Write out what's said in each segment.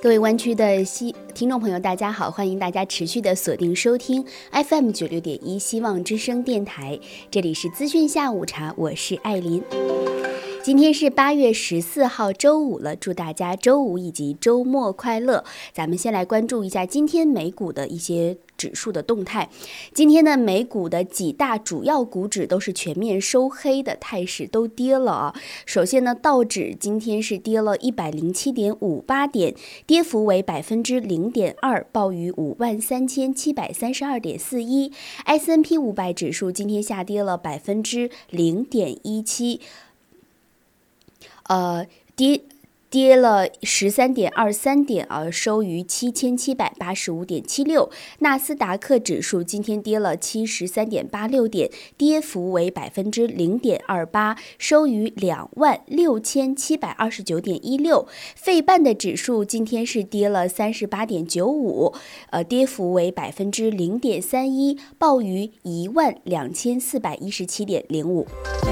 各位湾区的听众朋友，大家好，欢迎大家持续的锁定收听 FM96.1希望之声电台，这里是资讯下午茶，我是艾琳。今天是8月14号周五了，祝大家周五以及周末快乐。咱们先来关注一下今天美股的一些指数的动态。今天呢，美股的几大主要股指都是全面收黑的态势，都跌了啊。首先呢，道指今天是跌了107.58点，跌幅为0.2%，报于53732.41。S&P 500指数今天下跌了0.17%。跌了13.23点啊，收于7785.76。纳斯达克指数今天跌了73.86点，跌幅为0.28%，收于26729.16。费半的指数今天是跌了38.95，跌幅为0.31%，报于12417.05。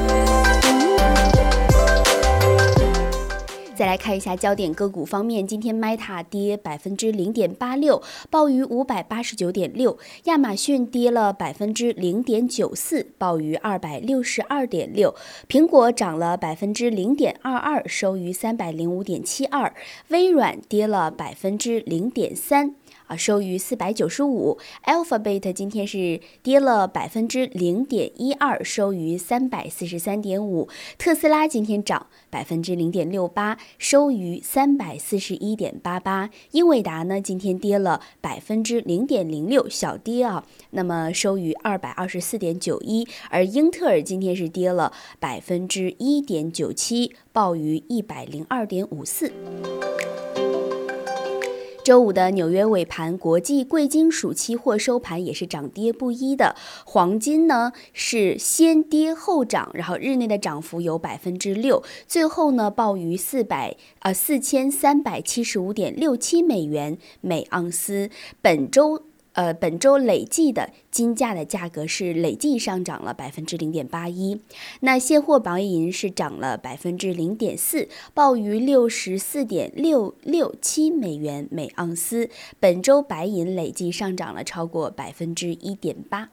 再来看一下焦点个股方面，今天 Meta 跌0.86%，报于589.6；亚马逊跌了0.94%，报于262.6；苹果涨了0.22%，收于305.72；微软跌了0.3%。收于495。Alphabet 今天是跌了0.12%，收于343.5。特斯拉今天涨0.68%，收于341.88。英伟达呢今天跌了0.06%，小跌啊，那么收于224.91。而英特尔今天是跌了1.97%，报于102.54。周五的纽约尾盘，国际贵金属期货收盘也是涨跌不一的。黄金呢是先跌后涨，然后日内的涨幅有6%，最后呢报于4375.67美元每盎司。本周累计的金价的价格是累计上涨了0.81%。那现货白银是涨了0.4%，报于64.667美元每盎司。本周白银累计上涨了超过1.8%。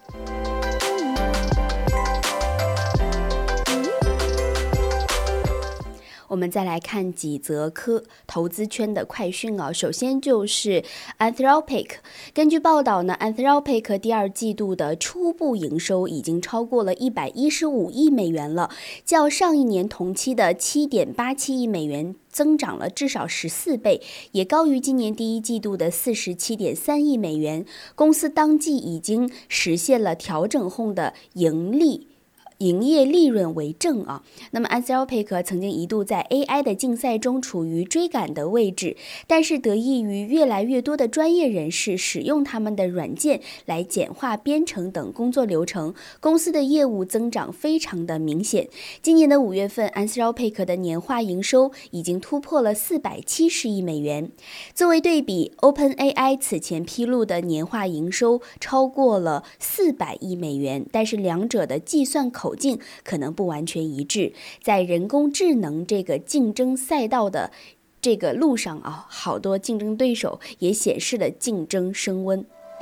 我们再来看几则投资圈的快讯啊。首先就是 Anthropic， 根据报道呢 ，Anthropic 第二季度的初步营收已经超过了115亿美元了，较上一年同期的7.87亿美元增长了至少14倍，也高于今年第一季度的47.3亿美元。公司当季已经实现了调整后的营业利润为正啊。那么 Anthropic 曾经一度在 AI 的竞赛中处于追赶的位置，但是得益于越来越多的专业人士使用他们的软件来简化编程等工作流程，公司的业务增长非常的明显。今年的5月份 Anthropic 的年化营收已经突破了470亿美元。作为对比， OpenAI 此前披露的年化营收超过了400亿美元，但是两者的计算口径可能不完全一致。在人工智能这个竞争赛道的这个路上啊，好多竞争对手也显示了竞争升温。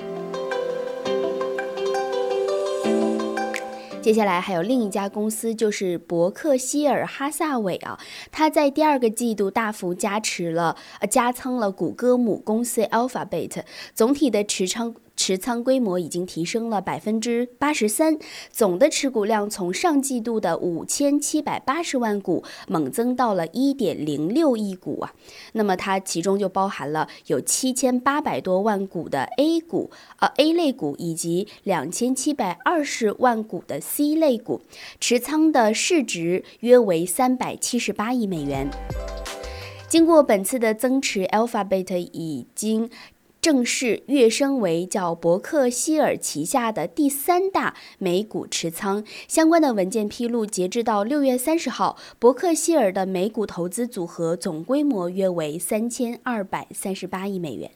接下来还有另一家公司，就是伯克希尔哈撒韦啊，它在第二个季度大幅加仓了谷歌母公司 Alphabet， 总体的持仓规模已经提升了83%，总的持股量从上季度的5780万股猛增到了1.06亿股啊。那么它其中就包含了有7800多万股的 A 类股以及2720万股的 C 类股，持仓的市值约为378亿美元。经过本次的增持， Alphabet 已经正式跃升为叫伯克希尔旗下的第3大美股持仓。相关的文件披露，截至到6月30号，伯克希尔的美股投资组合总规模约为3238亿美元。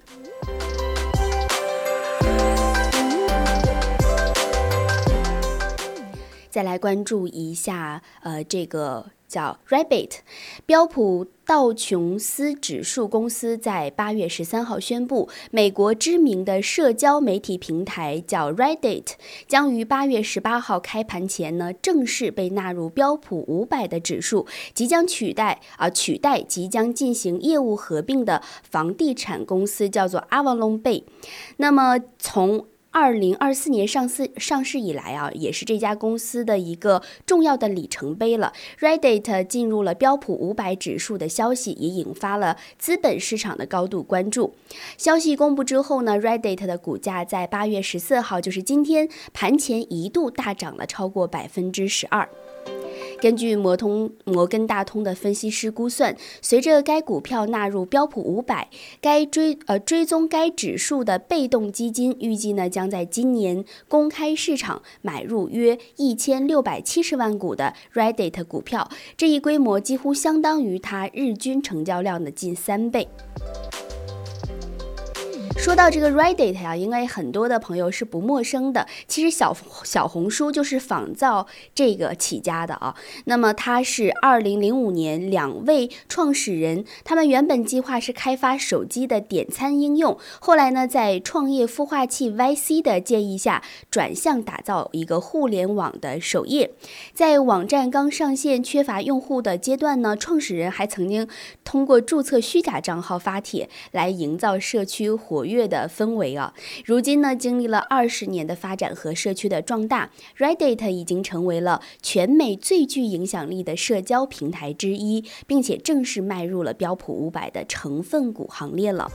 再来关注一下，这个叫 Reddit， 标普道琼斯指数公司在8月13号宣布，美国知名的社交媒体平台叫 Reddit 将于8月18号开盘前呢正式被纳入标普500的指数，即将取代即将进行业务合并的房地产公司叫做 Avalon Bay。那么从2024年上市以来啊，也是这家公司的一个重要的里程碑了。Reddit 进入了标普500指数的消息也引发了资本市场的高度关注。消息公布之后呢 ，Reddit 的股价在8月14号，就是今天盘前一度大涨了超过12%。根据摩根大通的分析师估算，随着该股票纳入标普500，该追踪该指数的被动基金预计呢将在今年公开市场买入约1670万股的 Reddit 股票，这一规模几乎相当于它日均成交量的近3倍。说到这个 Reddit 啊，应该很多的朋友是不陌生的。其实小红书就是仿造这个起家的啊。那么它是2005年2位创始人，他们原本计划是开发手机的点餐应用，后来呢，在创业孵化器 YC 的建议下，转向打造一个互联网的首页。在网站刚上线、缺乏用户的阶段呢，创始人还曾经通过注册虚假账号发帖来营造社区活跃的氛围啊。如今呢，经历了20年的发展和社区的壮大， Reddit 已经成为了全美最具影响力的社交平台之一，并且正式迈入了标普500的成分股行列了。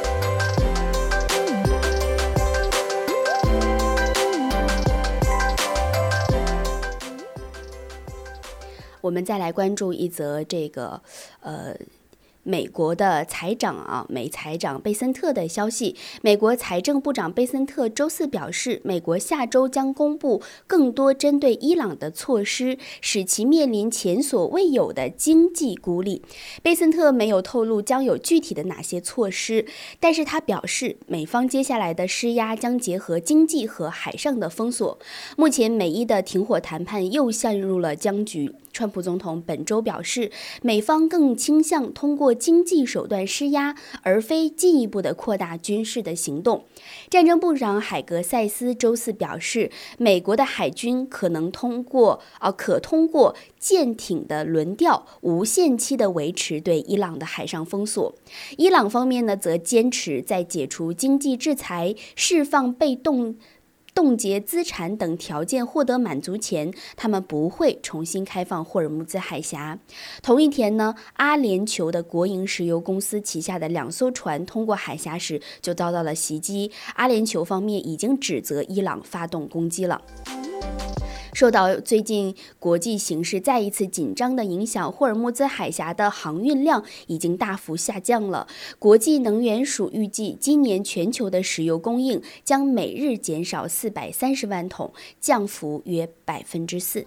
我们再来关注一则这个美国的美财长贝森特的消息。美国财政部长贝森特周四表示，美国下周将公布更多针对伊朗的措施，使其面临前所未有的经济孤立。贝森特没有透露将有具体的哪些措施，但是他表示，美方接下来的施压将结合经济和海上的封锁。目前美伊的停火谈判又陷入了僵局。川普总统本周表示，美方更倾向通过经济手段施压，而非进一步的扩大军事的行动。战争部长海格塞斯周四表示，美国的海军可通过舰艇的轮调，无限期的维持对伊朗的海上封锁。伊朗方面呢，则坚持在解除经济制裁、释放被冻结资产等条件获得满足前，他们不会重新开放霍尔木兹海峡。同一天呢，阿联酋的国营石油公司旗下的2艘船通过海峡时就遭到了袭击，阿联酋方面已经指责伊朗发动攻击了。受到最近国际形势再一次紧张的影响，霍尔木兹海峡的航运量已经大幅下降了。国际能源署预计，今年全球的石油供应将每日减少430万桶，降幅约4%。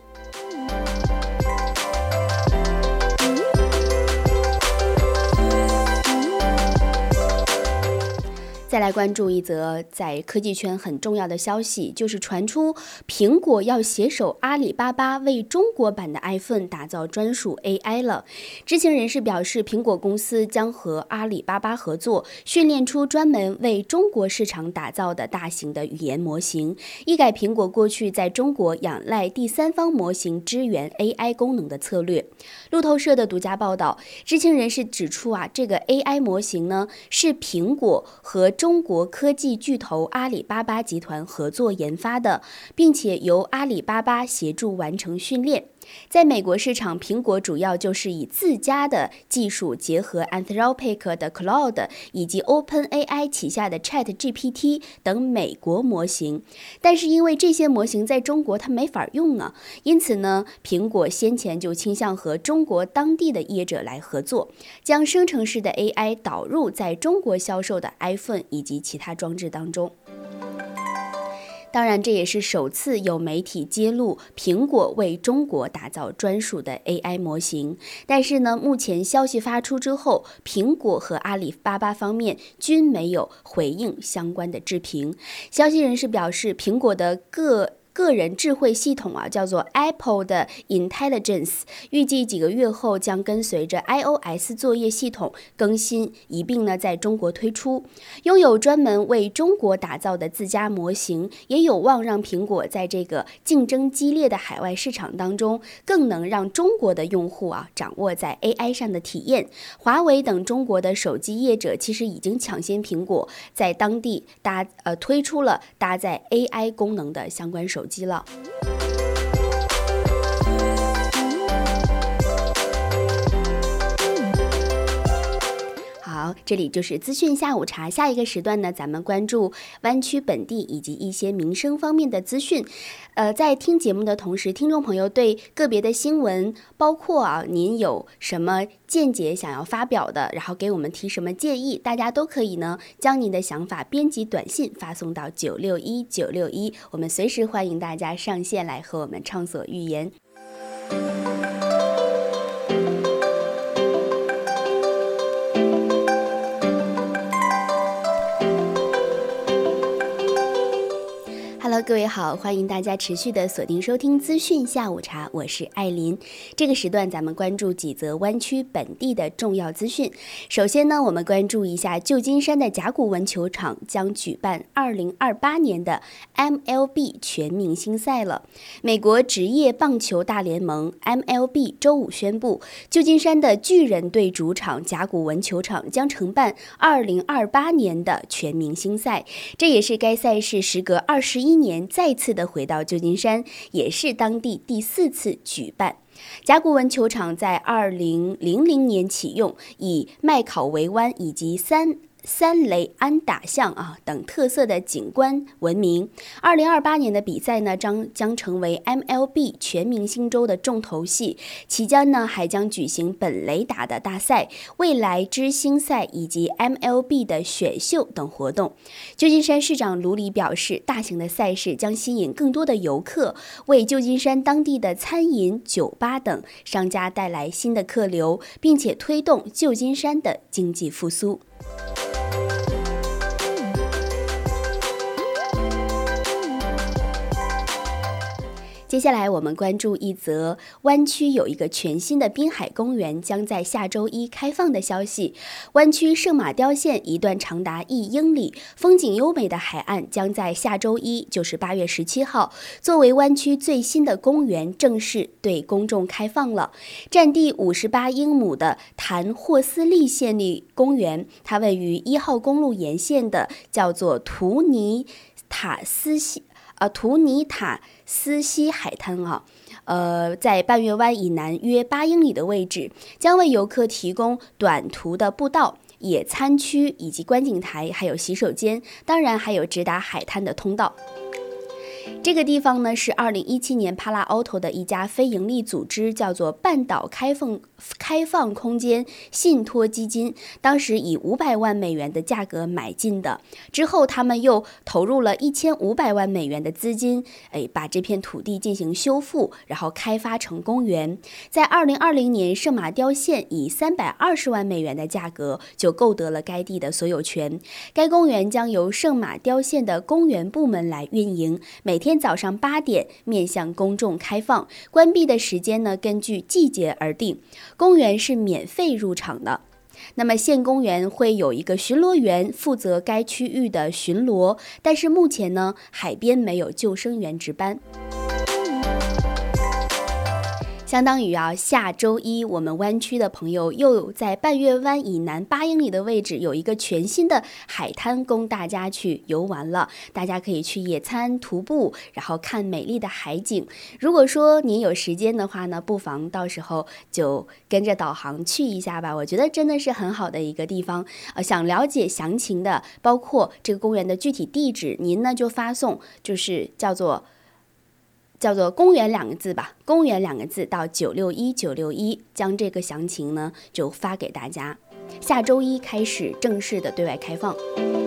再来关注一则在科技圈很重要的消息，就是传出苹果要携手阿里巴巴为中国版的 iPhone 打造专属 AI 了。知情人士表示，苹果公司将和阿里巴巴合作，训练出专门为中国市场打造的大型的语言模型，一改苹果过去在中国仰赖第三方模型支援 AI 功能的策略。路透社的独家报道，知情人士指出这个 AI 模型呢，是苹果和中国科技巨头阿里巴巴集团合作研发的，并且由阿里巴巴协助完成训练。在美国市场，苹果主要就是以自家的技术结合 Anthropic 的 Claude 以及 OpenAI 旗下的 ChatGPT 等美国模型，但是因为这些模型在中国它没法用啊，因此呢，苹果先前就倾向和中国当地的业者来合作，将生成式的 AI 导入在中国销售的 iPhone 以及其他装置当中。当然，这也是首次有媒体揭露苹果为中国打造专属的 AI 模型。但是呢，目前消息发出之后，苹果和阿里巴巴方面均没有回应相关的置评。消息人士表示，苹果的各个人智慧系统啊，叫做 Apple 的 Intelligence， 预计几个月后将跟随着 iOS 作业系统更新，一并呢在中国推出。拥有专门为中国打造的自家模型，也有望让苹果在这个竞争激烈的海外市场当中，更能让中国的用户啊掌握在 AI 上的体验。华为等中国的手机业者其实已经抢先苹果，在当地推出了搭载 AI 功能的相关手机了。好，这里就是资讯下午茶。下一个时段呢，咱们关注湾区本地以及一些民生方面的资讯。在听节目的同时，听众朋友对个别的新闻，包括您有什么见解想要发表的，然后给我们提什么建议，大家都可以呢将您的想法编辑短信发送到961，我们随时欢迎大家上线来和我们畅所欲言。Hello， 各位好，欢迎大家持续的锁定收听资讯下午茶，我是艾琳。这个时段咱们关注几则湾区本地的重要资讯。首先呢，我们关注一下旧金山的甲骨文球场将举办2028年的 MLB 全明星赛了。美国职业棒球大联盟 MLB 周五宣布，旧金山的巨人队主场甲骨文球场将承办2028年的全明星赛，这也是该赛事时隔21年再次的回到旧金山，也是当地第4次举办。甲骨文球场在2000年启用，以麦考维湾以及三雷安打巷等特色的景观闻名。2028年的比赛呢，将成为 MLB 全明星周的重头戏，期间呢还将举行本垒打的大赛、未来之星赛以及 MLB 的选秀等活动。旧金山市长卢里表示，大型的赛事将吸引更多的游客，为旧金山当地的餐饮、酒吧等商家带来新的客流，并且推动旧金山的经济复苏。接下来我们关注一则湾区有一个全新的滨海公园将在下周一开放的消息。湾区圣马雕线一段长达1英里、风景优美的海岸将在下周一，就是8月17号，作为湾区最新的公园正式对公众开放了。占地58英亩的坦霍斯利县立公园，它位于1号公路沿线的叫做图尼塔斯西海滩在半月湾以南约8英里的位置，将为游客提供短途的步道、野餐区以及观景台，还有洗手间，当然还有直达海滩的通道。这个地方呢是2017年帕拉奥托的一家非营利组织，叫做半岛开放空间信托基金，当时以500万美元的价格买进的。之后他们又投入了1500万美元的资金，把这片土地进行修复，然后开发成公园。在2020年，圣马雕县以320万美元的价格就购得了该地的所有权。该公园将由圣马雕县的公园部门来运营，每天早上8点面向公众开放，关闭的时间呢根据季节而定。公园是免费入场的。那么县公园会有一个巡逻员负责该区域的巡逻，但是目前呢海边没有救生员值班。相当于下周一我们湾区的朋友又在半月湾以南8英里的位置有一个全新的海滩供大家去游玩了。大家可以去野餐、徒步，然后看美丽的海景。如果说您有时间的话呢，不妨到时候就跟着导航去一下吧，我觉得真的是很好的一个地方。想了解详情的，包括这个公园的具体地址，您呢就发送就是叫做公园2个字吧，公园2个字到961961，将这个详情呢就发给大家。下周一开始正式的对外开放。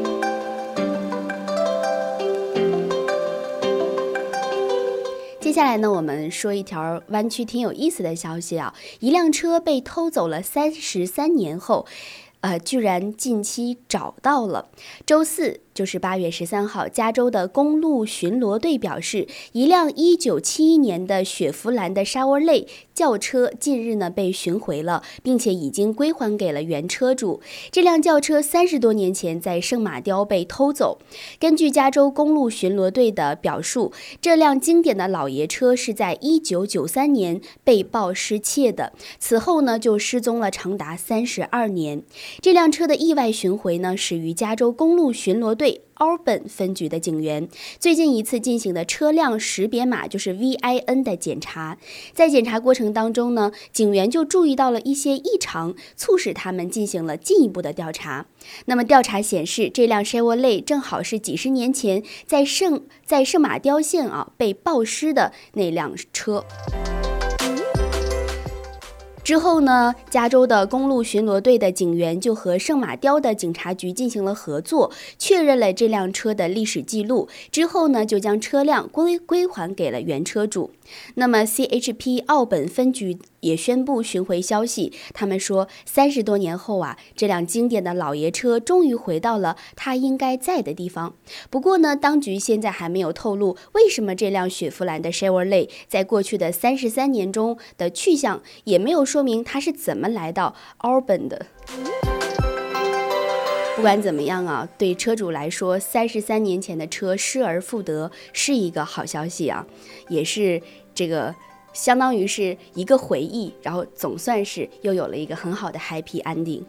接下来呢，我们说一条湾区挺有意思的消息一辆车被偷走了33年后，居然近期找到了。周四， 就是8月13号，加州的公路巡逻队表示，一辆1971年的雪佛兰的沙沃类轿车近日呢被寻回了，并且已经归还给了原车主。这辆轿车30多年前在圣马雕被偷走。根据加州公路巡逻队的表述，这辆经典的老爷车是在1993年被曝失窃的，此后呢就失踪了长达32年。这辆车的意外寻回呢，始于加州公路巡逻队奥本分局的警员最近一次进行的车辆识别码就是 VIN 的检查。在检查过程当中呢，警员就注意到了一些异常，促使他们进行了进一步的调查。那么调查显示，这辆 Chevrolet 正好是几十年前在圣马雕县被曝失的那辆车。之后呢，加州的公路巡逻队的警员就和圣马雕的警察局进行了合作，确认了这辆车的历史记录。之后呢，就将车辆归还给了原车主。那么 CHP 奥本分局也宣布寻回消息，他们说30多年后这辆经典的老爷车终于回到了它应该在的地方。不过呢，当局现在还没有透露为什么这辆雪佛兰的 Chevrolet 在过去的33年中的去向，也没有说明它是怎么来到 Auburn 的。不管怎么样对车主来说，33年前的车失而复得是一个好消息也是这个相当于是一个回忆，然后总算是又有了一个很好的 happy ending。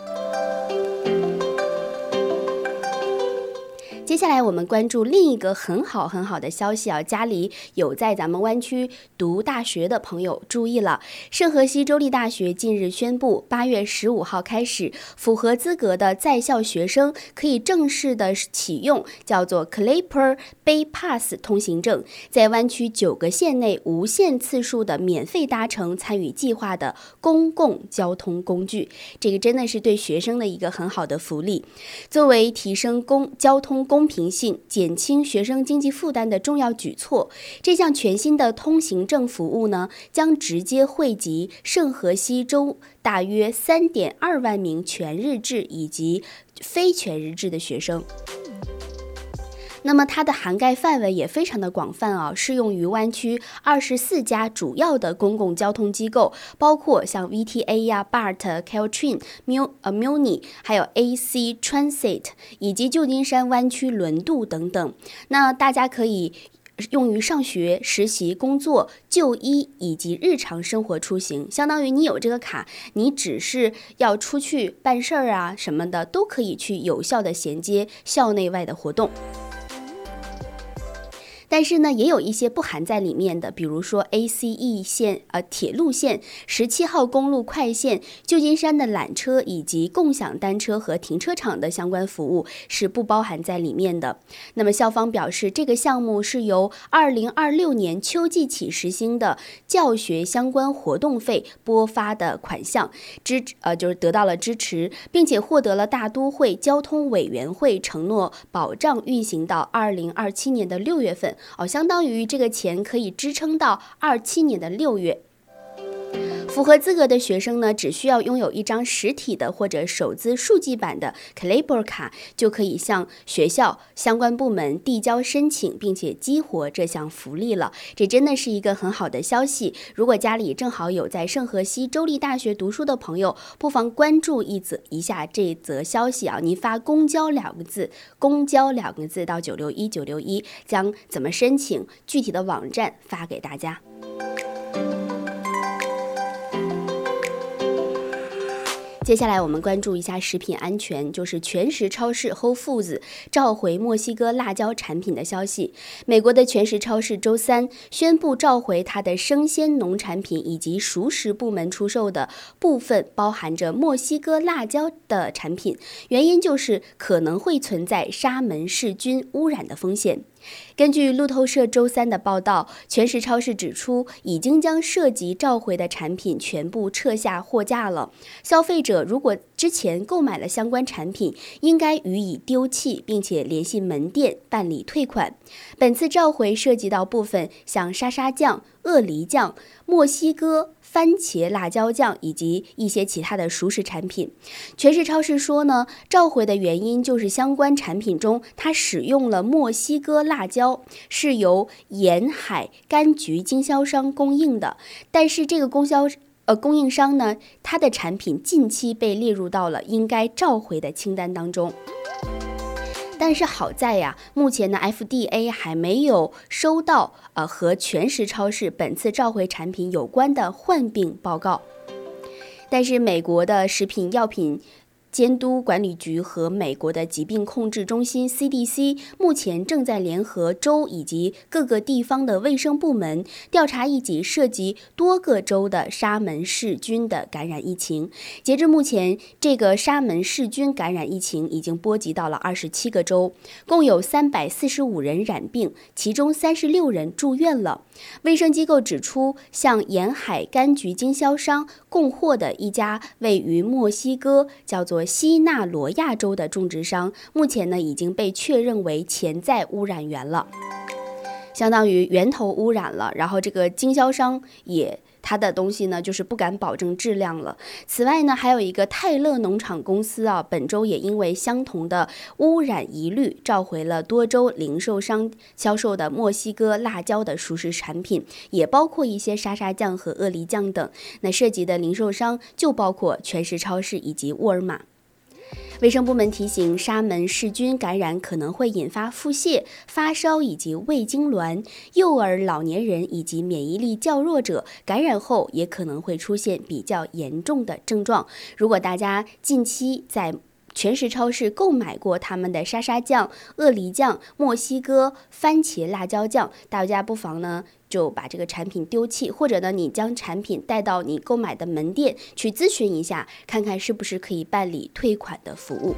接下来我们关注另一个很好的消息家里有在咱们湾区读大学的朋友注意了，圣荷西州立大学近日宣布，8月15号开始，符合资格的在校学生可以正式的启用叫做 Clapper Bay Pass 通行证，在湾区9个县内无限次数的免费搭乘参与计划的公共交通工具。这个真的是对学生的一个很好的福利。作为提升交通公平性、减轻学生经济负担的重要举措，这项全新的通行证服务呢，将直接惠及圣荷西州大约3.2万名全日制以及非全日制的学生。那么它的涵盖范围也非常的广泛适用于湾区24家主要的公共交通机构，包括像 VTA BART、Caltrain、Muni， 还有 AC Transit 以及旧金山湾区轮渡等等。那大家可以用于上学、实习、工作、就医以及日常生活出行，相当于你有这个卡，你只是要出去办事儿什么的，都可以去有效的衔接校内外的活动。但是呢，也有一些不含在里面的，比如说 ACE 线铁路线、17号公路快线、旧金山的缆车以及共享单车和停车场的相关服务是不包含在里面的。那么校方表示，这个项目是由2026年秋季起实行的教学相关活动费拨发的款项，就是得到了支持，并且获得了大都会交通委员会承诺保障运行到2027年的6月份。相当于这个钱可以支撑到27年的6月。符合资格的学生呢，只需要拥有一张实体的或者手资数据版的 Clapper 卡，就可以向学校相关部门递交申请，并且激活这项福利了。这真的是一个很好的消息。如果家里正好有在圣荷西州立大学读书的朋友，不妨关注一下这则消息您发公交2个字，公交2个字到961961，将怎么申请具体的网站发给大家。接下来我们关注一下食品安全，就是全食超市 Whole Foods 召回墨西哥辣椒产品的消息。美国的全食超市周三宣布召回它的生鲜农产品以及熟食部门出售的部分包含着墨西哥辣椒的产品，原因就是可能会存在沙门氏菌污染的风险。根据路透社周三的报道，全食超市指出，已经将涉及召回的产品全部撤下货架了。消费者如果之前购买了相关产品，应该予以丢弃，并且联系门店办理退款。本次召回涉及到部分像沙沙酱、鳄梨酱、墨西哥番茄辣椒酱以及一些其他的熟食产品。全食超市说呢，召回的原因就是相关产品中它使用了墨西哥辣椒，是由沿海柑橘经销商供应的，但是这个供应商呢，它的产品近期被列入到了应该召回的清单当中。但是好在呀，目前呢 FDA 还没有收到和全食超市本次召回产品有关的患病报告。但是美国的食品药品监督管理局和美国的疾病控制中心 CDC 目前正在联合州以及各个地方的卫生部门调查一起涉及多个州的沙门氏菌的感染疫情。截至目前，这个沙门氏菌感染疫情已经波及到了27个州，共有345人染病，其中36人住院了。卫生机构指出，向沿海柑橘经销商供货的一家位于墨西哥叫做西纳罗亚州的种植商，目前呢已经被确认为潜在污染源了，相当于源头污染了，然后这个经销商他的东西呢就是不敢保证质量了。此外呢，还有一个泰勒农场公司本周也因为相同的污染疑虑，召回了多州零售商销售的墨西哥辣椒的熟食产品，也包括一些沙沙酱和鳄梨酱等。那涉及的零售商就包括全食超市以及沃尔玛。卫生部门提醒，沙门氏菌感染可能会引发腹泻、发烧以及胃痉挛，幼儿、老年人以及免疫力较弱者感染后也可能会出现比较严重的症状。如果大家近期在全食超市购买过他们的沙沙酱、鳄梨酱、墨西哥番茄辣椒酱，大家不妨呢就把这个产品丢弃，或者呢你将产品带到你购买的门店去咨询一下，看看是不是可以办理退款的服务。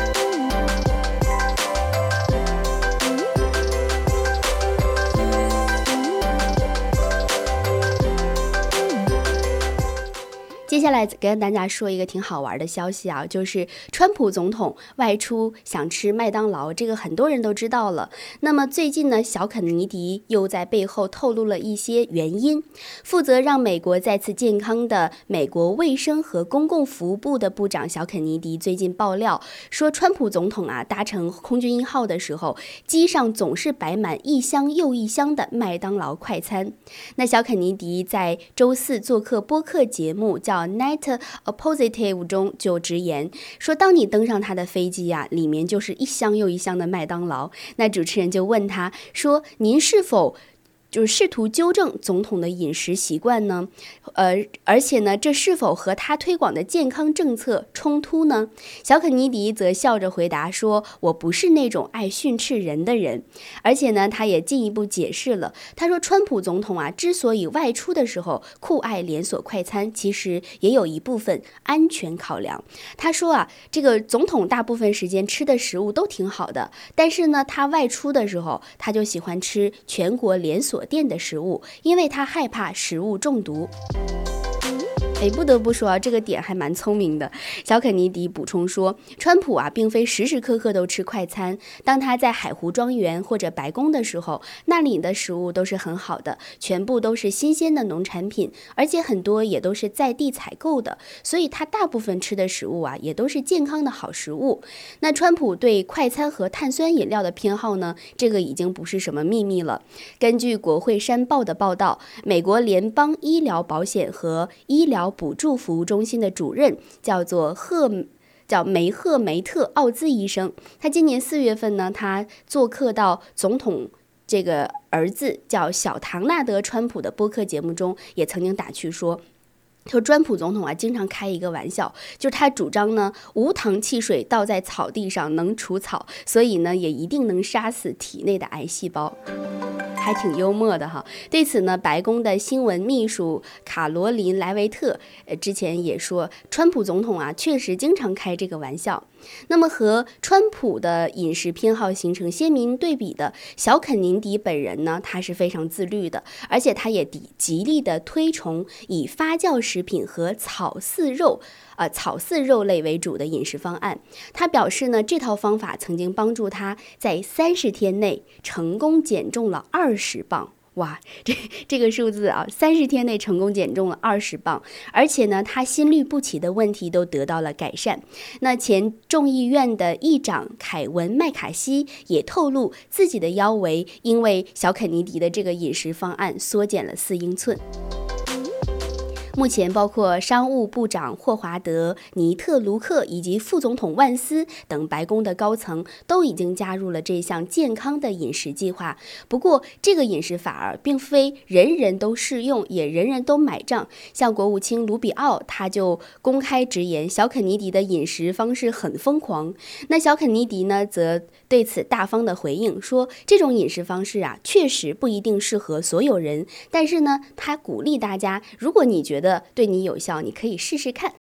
接下来跟大家说一个挺好玩的消息就是川普总统外出想吃麦当劳，这个很多人都知道了。那么最近呢，小肯尼迪又在背后透露了一些原因。负责让美国再次健康的美国卫生和公共服务部的部长小肯尼迪最近爆料说，川普总统搭乘空军1号的时候，机上总是摆满一箱又一箱的麦当劳快餐。那小肯尼迪在周四做客播客节目叫Net Positive 中就直言说，当你登上他的飞机里面就是一箱又一箱的麦当劳。那主持人就问他说，您是否就是试图纠正总统的饮食习惯呢？而且呢，这是否和他推广的健康政策冲突呢？小肯尼迪则笑着回答说，我不是那种爱训斥人的人。而且呢，他也进一步解释了，他说川普总统之所以外出的时候酷爱连锁快餐，其实也有一部分安全考量。他说这个总统大部分时间吃的食物都挺好的，但是呢，他外出的时候他就喜欢吃全国连锁店的食物，因为他害怕食物中毒。不得不说这个点还蛮聪明的。小肯尼迪补充说，川普并非时时刻刻都吃快餐。当他在海湖庄园或者白宫的时候，那里的食物都是很好的，全部都是新鲜的农产品，而且很多也都是在地采购的，所以他大部分吃的食物也都是健康的好食物。那川普对快餐和碳酸饮料的偏好呢，这个已经不是什么秘密了。根据国会山报的报道，美国联邦医疗保险和医疗补助服务中心的主任叫梅赫梅特奥兹医生，他今年4月份呢，他做客到总统这个儿子叫小唐纳德川普的播客节目中，也曾经打趣说，川普总统经常开一个玩笑，就是他主张呢，无糖汽水倒在草地上能除草，所以呢，也一定能杀死体内的癌细胞。还挺幽默的哈。对此呢，白宫的新闻秘书卡罗琳莱维特之前也说，川普总统确实经常开这个玩笑。 那么和川普的饮食偏好形成鲜明对比的小肯尼迪本人呢，他是非常自律的，而且他也极力的推崇以发酵食品和草饲肉类为主的饮食方案。他表示呢，这套方法曾经帮助他在30天内成功减重了20磅。哇，这个数字啊，30天内成功减重了20磅，而且呢，他心律不齐的问题都得到了改善。那前众议院的议长凯文·麦卡锡也透露，自己的腰围因为小肯尼迪的这个饮食方案缩减了4英寸。目前包括商务部长霍华德·尼特卢克以及副总统万斯等白宫的高层都已经加入了这项健康的饮食计划。不过这个饮食法并非人人都适用，也人人都买账。像国务卿卢比奥他就公开直言，小肯尼迪的饮食方式很疯狂。那小肯尼迪呢则对此大方的回应说，这种饮食方式确实不一定适合所有人，但是呢他鼓励大家，如果你觉得对你有效，你可以试试看。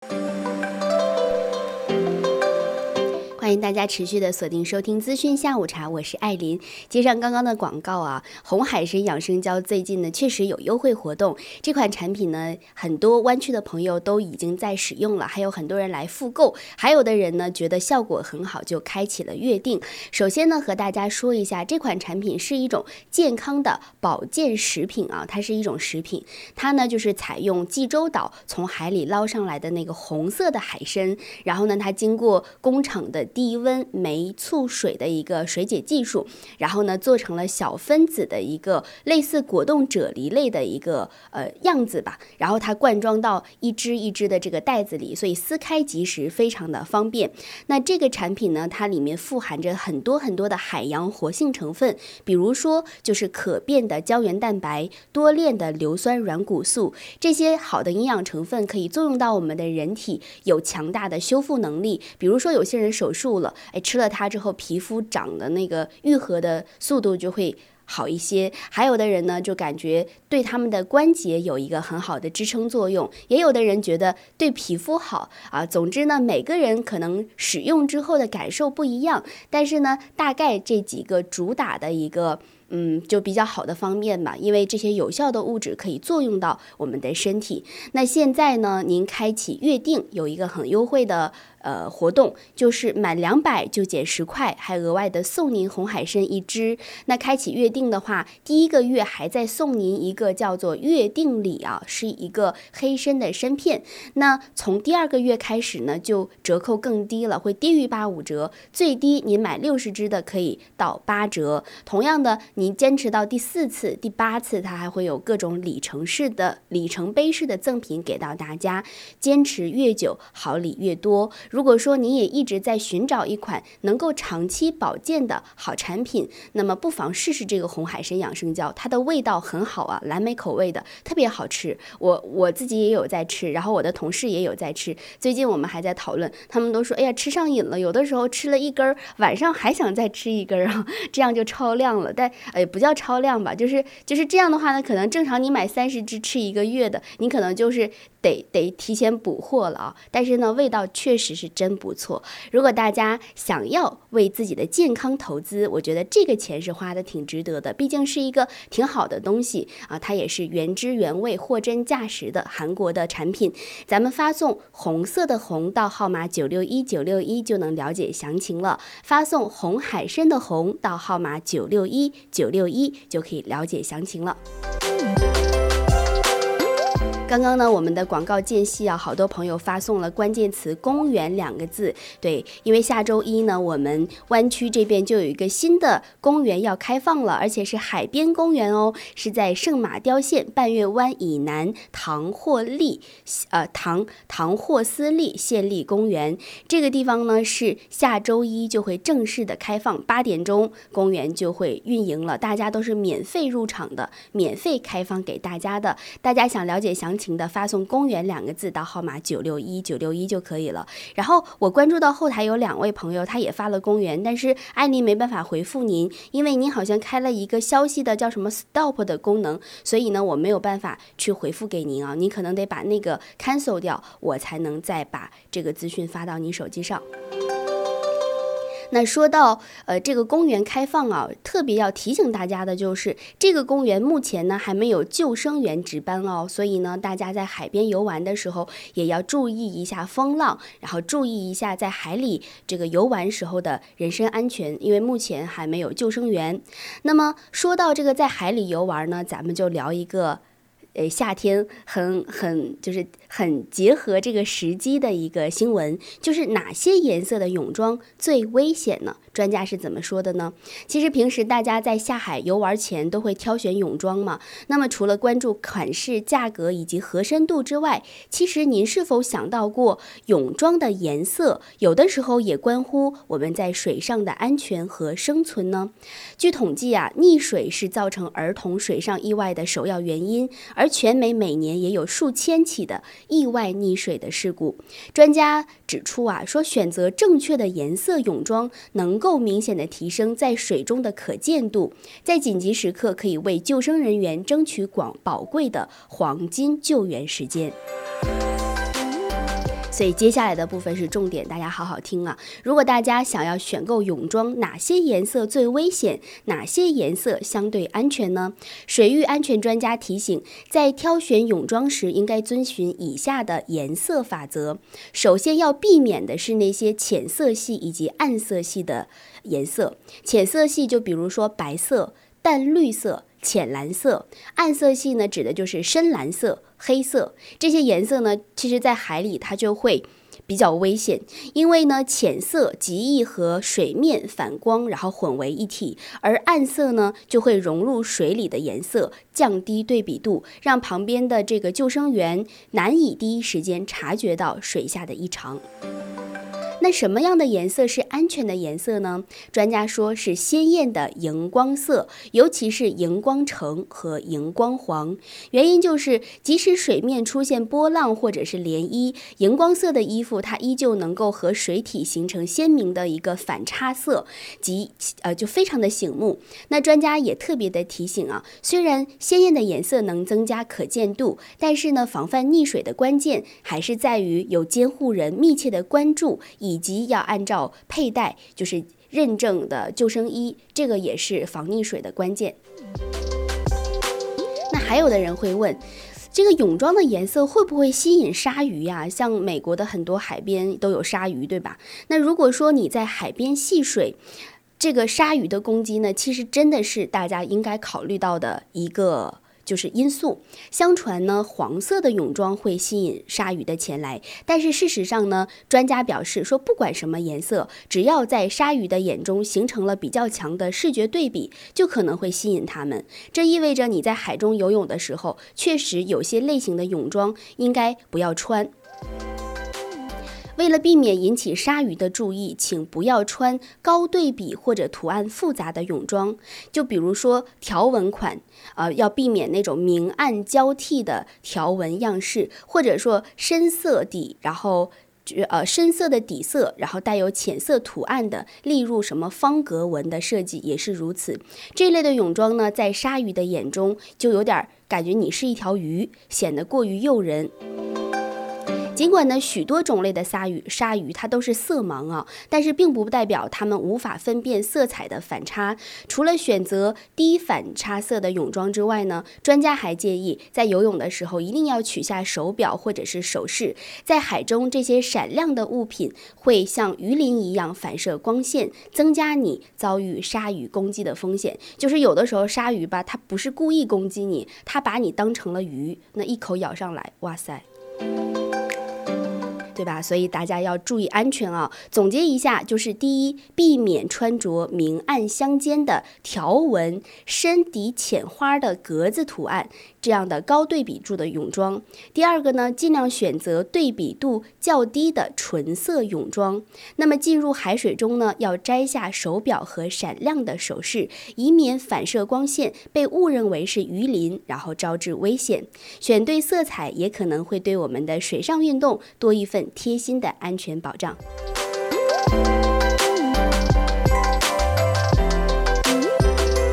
欢迎大家持续的锁定收听资讯下午茶，我是艾琳。接上刚刚的广告红海参养生胶最近呢确实有优惠活动，这款产品呢很多湾区的朋友都已经在使用了，还有很多人来复购，还有的人呢觉得效果很好，就开启了预定。首先呢和大家说一下，这款产品是一种健康的保健食品它是一种食品，它呢就是采用济州岛从海里捞上来的那个红色的海参，然后呢它经过工厂的低温酶促水的一个水解技术，然后呢做成了小分子的一个类似果冻啫喱类的一个样子吧，然后它灌装到一支一支的这个袋子里，所以撕开即食，非常的方便。那这个产品呢，它里面富含着很多的海洋活性成分，比如说就是可变的胶原蛋白、多链的硫酸软骨素，这些好的营养成分可以作用到我们的人体，有强大的修复能力。比如说有些人手术了，吃了它之后皮肤长的那个愈合的速度就会好一些，还有的人呢就感觉对他们的关节有一个很好的支撑作用，也有的人觉得对皮肤好总之呢每个人可能使用之后的感受不一样，但是呢大概这几个主打的一个就比较好的方面吧，因为这些有效的物质可以作用到我们的身体。那现在呢您开启月订有一个很优惠的活动，就是满200就减10块，还额外的送您红海参1支。那开启月订的话，第1个月还再送您一个叫做月订礼是一个黑参的参片。那从第2个月开始呢，就折扣更低了，会低于85折，最低您买60支的可以到8折。同样的，您坚持到第4次、第8次，它还会有各种里程碑式的赠品给到大家。坚持越久，好礼越多。如果说你也一直在寻找一款能够长期保健的好产品，那么不妨试试这个红海参养生胶，它的味道很好蓝莓口味的，特别好吃。我自己也有在吃，然后我的同事也有在吃。最近我们还在讨论，他们都说哎呀吃上瘾了，有的时候吃了1根，晚上还想再吃1根这样就超量了。但不叫超量吧，就是这样的话呢，可能正常你买30支吃1个月的，你可能就是得提前补货了但是呢味道确实是真不错。如果大家想要为自己的健康投资，我觉得这个钱是花的挺值得的，毕竟是一个挺好的东西它也是原汁原味货真价实的韩国的产品。咱们发送红色的红到号码961961就能了解详情了，发送红海参的红到号码961961就可以了解详情了。刚刚呢我们的广告间隙好多朋友发送了关键词公园2个字。对，因为下周一呢我们湾区这边就有一个新的公园要开放了，而且是海边公园是在圣马刁县半月湾以南唐霍斯利县立公园。这个地方呢是下周一就会正式的开放，8点钟公园就会运营了，大家都是免费入场的，免费开放给大家的。大家想了解详情的发送公园2个字到号码961961就可以了。然后我关注到后台有2位朋友他也发了公园，但是艾琳没办法回复您，因为您好像开了一个消息的叫什么 stop 的功能，所以呢我没有办法去回复给您您可能得把那个 cancel 掉，我才能再把这个资讯发到您手机上。 那说到这个公园开放啊，特别要提醒大家的就是这个公园目前呢还没有救生员值班哦，所以呢大家在海边游玩的时候也要注意一下风浪，然后注意一下在海里这个游玩时候的人身安全，因为目前还没有救生员。那么说到这个在海里游玩呢，咱们就聊一个夏天就是很结合这个时机的一个新闻，就是哪些颜色的泳装最危险呢？专家是怎么说的呢？其实平时大家在下海游玩前都会挑选泳装嘛，那么除了关注款式、价格以及合身度之外，其实您是否想到过泳装的颜色有的时候也关乎我们在水上的安全和生存呢？据统计啊，溺水是造成儿童水上意外的首要原因，而全美每年也有数千起的意外溺水的事故。专家指出啊，说选择正确的颜色泳装能够明显的提升在水中的可见度，在紧急时刻可以为救生人员争取宝贵的黄金救援时间。所以接下来的部分是重点，大家好好听啊！如果大家想要选购泳装，哪些颜色最危险，哪些颜色相对安全呢？水域安全专家提醒，在挑选泳装时应该遵循以下的颜色法则。首先要避免的是那些浅色系以及暗色系的颜色。浅色系就比如说白色、淡绿色、浅蓝色，暗色系呢指的就是深蓝色、黑色。这些颜色呢，其实在海里它就会比较危险，因为呢浅色极易和水面反光，然后混为一体，而暗色呢就会融入水里的颜色，降低对比度，让旁边的这个救生员难以第一时间察觉到水下的异常。那什么样的颜色是安全的颜色呢？专家说是鲜艳的荧光色，尤其是荧光橙和荧光黄。原因就是即使水面出现波浪或者是涟漪，荧光色的衣服它依旧能够和水体形成鲜明的一个反差色，就非常的醒目。那专家也特别的提醒啊，虽然鲜艳的颜色能增加可见度，但是呢，防范溺水的关键还是在于有监护人密切的关注，以及要按照佩戴就是认证的救生衣，这个也是防溺水的关键。那还有的人会问，这个泳装的颜色会不会吸引鲨鱼呀？像美国的很多海边都有鲨鱼，对吧？那如果说你在海边戏水，这个鲨鱼的攻击呢，其实真的是大家应该考虑到的一个就是因素。相传呢，黄色的泳装会吸引鲨鱼的前来，但是事实上呢，专家表示说，不管什么颜色，只要在鲨鱼的眼中形成了比较强的视觉对比，就可能会吸引它们。这意味着你在海中游泳的时候，确实有些类型的泳装应该不要穿。为了避免引起鲨鱼的注意，请不要穿高对比或者图案复杂的泳装，就比如说条纹款，要避免那种明暗交替的条纹样式，或者说深色底，然后深色的底色，然后带有浅色图案的，例如什么方格纹的设计也是如此。这类的泳装呢，在鲨鱼的眼中就有点感觉你是一条鱼，显得过于诱人。尽管呢，许多种类的鲨鱼它都是色盲啊，但是并不代表它们无法分辨色彩的反差。除了选择低反差色的泳装之外呢，专家还建议在游泳的时候一定要取下手表或者是首饰。在海中，这些闪亮的物品会像鱼鳞一样反射光线，增加你遭遇鲨鱼攻击的风险。就是有的时候鲨鱼吧，它不是故意攻击你，它把你当成了鱼，那一口咬上来，哇塞，对吧？所以大家要注意安全啊！总结一下，就是第一，避免穿着明暗相间的条纹、深底浅花的格子图案这样的高对比度的泳装。第二个呢，尽量选择对比度较低的纯色泳装。那么进入海水中呢，要摘下手表和闪亮的首饰，以免反射光线被误认为是鱼鳞，然后招致危险。选对色彩也可能会对我们的水上运动多一份贴心的安全保障。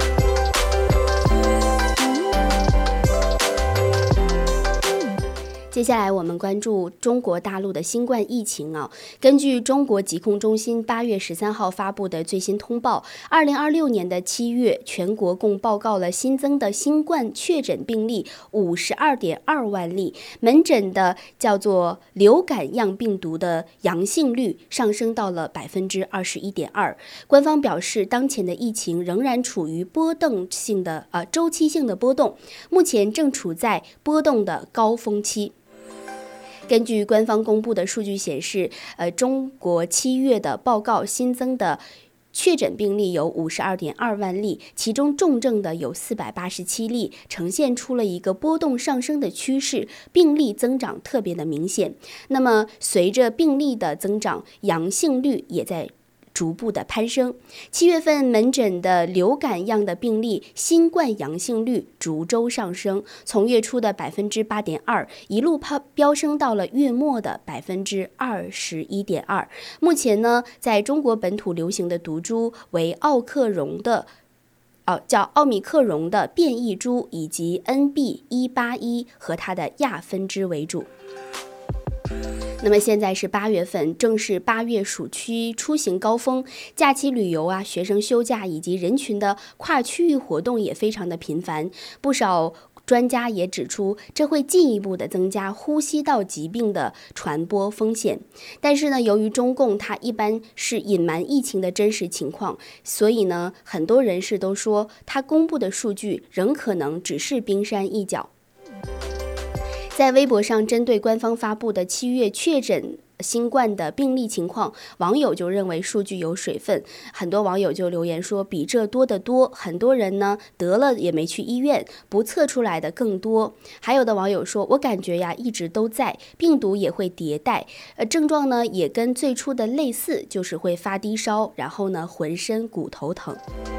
接接下来我们关注中国大陆的新冠疫情啊。根据中国疾控中心8月13号发布的最新通报，2026年的7月，全国共报告了新增的新冠确诊病例52.2万例，门诊的叫做流感样病毒的阳性率上升到了21.2%。官方表示，当前的疫情仍然处于周期性的波动，目前正处在波动的高峰期。根据官方公布的数据显示，中国7月的报告新增的确诊病例有52.2万例，其中重症的有487例，呈现出了一个波动上升的趋势，病例增长特别的明显。那么随着病例的增长，阳性率也在逐步的攀升。7月份门诊的流感样的病例新冠阳性率逐周上升，从月初的8.2%一路飙升到了月末的21.2%。目前呢，在中国本土流行的毒株为叫奥密克戎的变异株以及 NB181和它的亚分支为主。那么现在是8月份，正是8月暑期出行高峰，假期旅游啊，学生休假以及人群的跨区域活动也非常的频繁。不少专家也指出，这会进一步的增加呼吸道疾病的传播风险。但是呢，由于中共它一般是隐瞒疫情的真实情况，所以呢，很多人士都说，它公布的数据仍可能只是冰山一角。在微博上，针对官方发布的7月确诊新冠的病例情况，网友就认为数据有水分，很多网友就留言说比这多得多，很多人呢得了也没去医院，不测出来的更多。还有的网友说，我感觉呀一直都在，病毒也会迭代，症状呢也跟最初的类似，就是会发低烧，然后呢浑身骨头疼。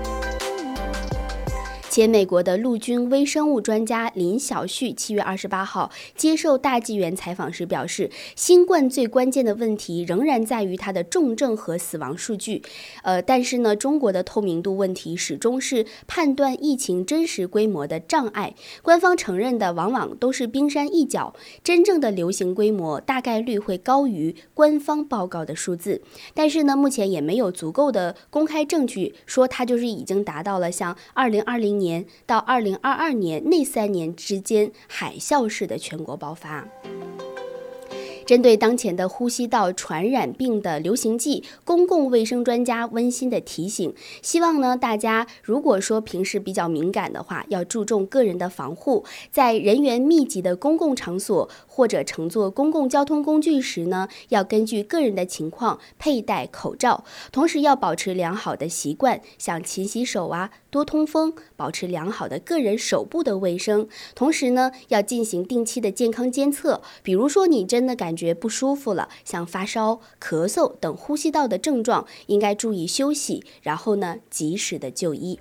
前美国的陆军微生物专家林晓旭7月28号接受大纪元采访时表示，新冠最关键的问题仍然在于它的重症和死亡数据。但是呢，中国的透明度问题始终是判断疫情真实规模的障碍。官方承认的往往都是冰山一角，真正的流行规模大概率会高于官方报告的数字。但是呢，目前也没有足够的公开证据说它就是已经达到了像2020年到2022年那3年之间海啸式的全国爆发。针对当前的呼吸道传染病的流行季，公共卫生专家温馨的提醒，希望呢大家如果说平时比较敏感的话，要注重个人的防护，在人员密集的公共场所或者乘坐公共交通工具时呢，要根据个人的情况佩戴口罩，同时要保持良好的习惯，像勤洗手啊，多通风，保持良好的个人手部的卫生。同时呢，要进行定期的健康监测，比如说你真的感觉不舒服了，像发烧、咳嗽等呼吸道的症状，应该注意休息，然后呢，及时的就医。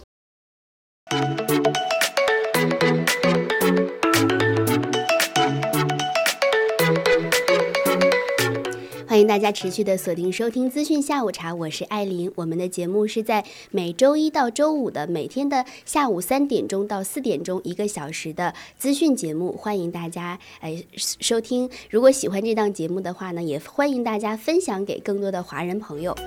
欢迎大家持续的锁定收听资讯下午茶，我是艾琳。我们的节目是在每周一到周五的每天的下午3点钟到4点钟1个小时的资讯节目，欢迎大家收听。如果喜欢这档节目的话呢，也欢迎大家分享给更多的华人朋友。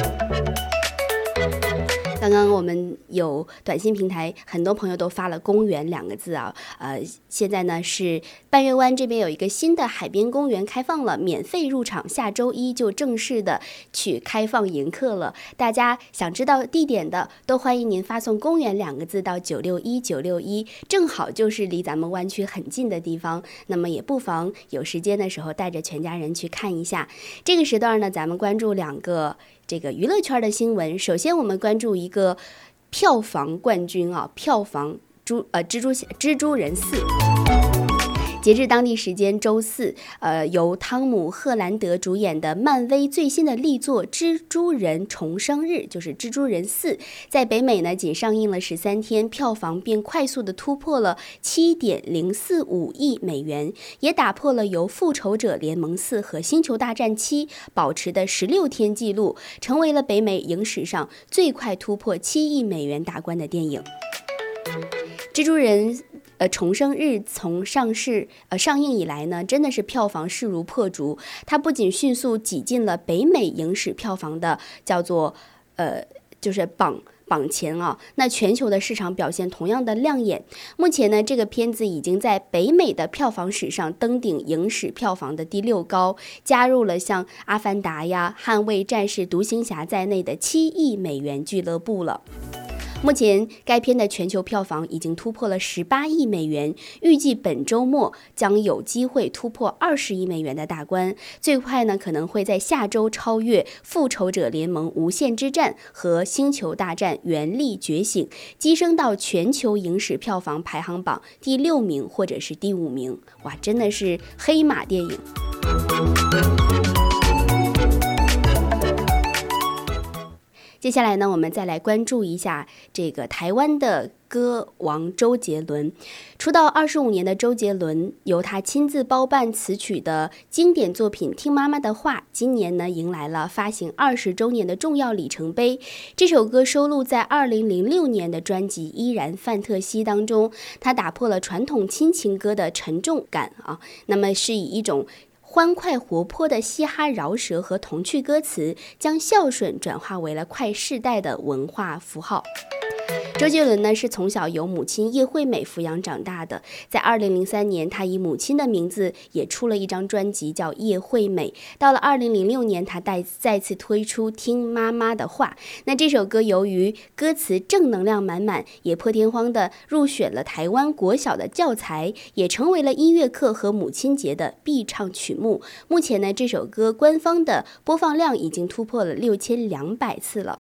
刚刚我们有短信平台，很多朋友都发了公园2个字啊。现在呢是半月湾这边有一个新的海边公园开放了，免费入场，下周一就正式的去开放迎客了。大家想知道地点的，都欢迎您发送公园2个字到961961，正好就是离咱们湾区很近的地方。那么也不妨有时间的时候带着全家人去看一下。这个时段呢，咱们关注2个这个娱乐圈的新闻。首先我们关注一个票房冠军啊，票房蜘蛛人4。截至当地时间周4，由汤姆·赫兰德主演的漫威最新的力作《蜘蛛人重生日》，就是《蜘蛛人4》，在北美呢仅上映了13天，票房便快速的突破了7.045亿美元，也打破了由《复仇者联盟4》和《星球大战7》保持的16天纪录，成为了北美影史上最快突破7亿美元大关的电影。蜘蛛人重生日从上映以来呢，真的是票房势如破竹。它不仅迅速挤进了北美影史票房的叫做就是榜前啊，那全球的市场表现同样的亮眼。目前呢，这个片子已经在北美的票房史上登顶影史票房的第6高，加入了像《阿凡达》呀、《捍卫战士》、《独行侠》在内的7亿美元俱乐部了。目前该片的全球票房已经突破了18亿美元，预计本周末将有机会突破20亿美元的大关，最快呢可能会在下周超越《复仇者联盟：无限之战》和《星球大战：原力觉醒》，跻身到全球影史票房排行榜第6名或者是第5名。哇，真的是黑马电影。接下来呢，我们再来关注一下这个台湾的歌王周杰伦。出道25年的周杰伦，由他亲自包办词曲的经典作品《听妈妈的话》，今年呢迎来了发行20周年的重要里程碑。这首歌收录在2006年的专辑《依然范特西》当中，它打破了传统亲情歌的沉重感啊，那么是以一种欢快活泼的嘻哈饶舌和童趣歌词，将孝顺转化为了快世代的文化符号。周杰伦呢是从小由母亲叶惠美抚养长大的，在2003年他以母亲的名字也出了一张专辑叫《叶惠美》。到了2006年他再次推出《听妈妈的话》，那这首歌由于歌词正能量满满，也破天荒的入选了台湾国小的教材，也成为了音乐课和母亲节的必唱曲目。目前呢这首歌官方的播放量已经突破了6200次了。